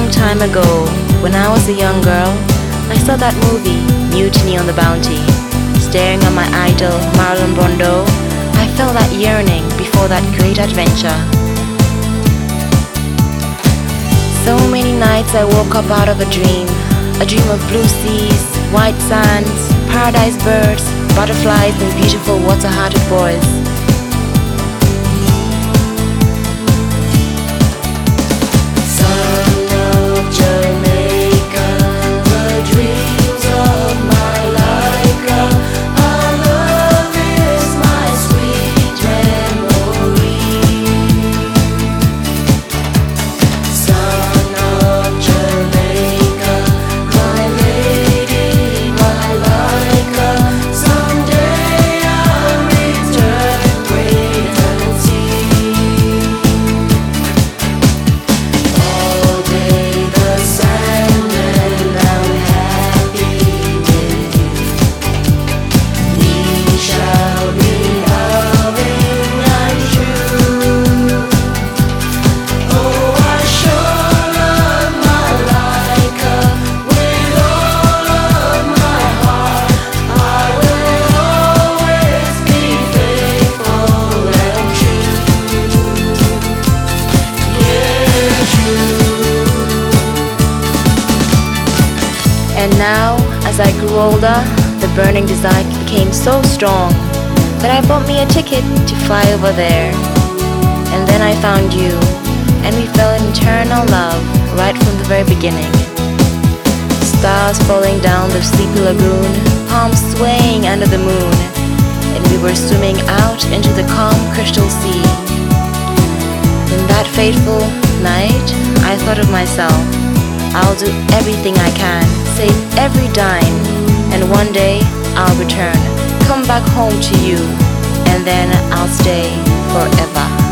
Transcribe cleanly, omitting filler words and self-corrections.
time ago, when I was a young girl, I saw that movie, Mutiny on the Bounty. Staring at my idol, Marlon Brando, I felt that yearning before that great adventure. So many nights I woke up out of a dream of blue seas, white sands, paradise birds, butterflies and beautiful water-hearted boys. And now, as I grew older, the burning desire became so strong that I bought me a ticket to fly over there. And then I found you, and we fell in eternal love right from the very beginning. Stars falling down the sleepy lagoon, palms swaying under the moon, and we were swimming out into the calm crystal sea. In that fateful night, I thought of myself. I'll do everything I can, save every dime, and one day I'll return, come back home to you, and then I'll stay forever.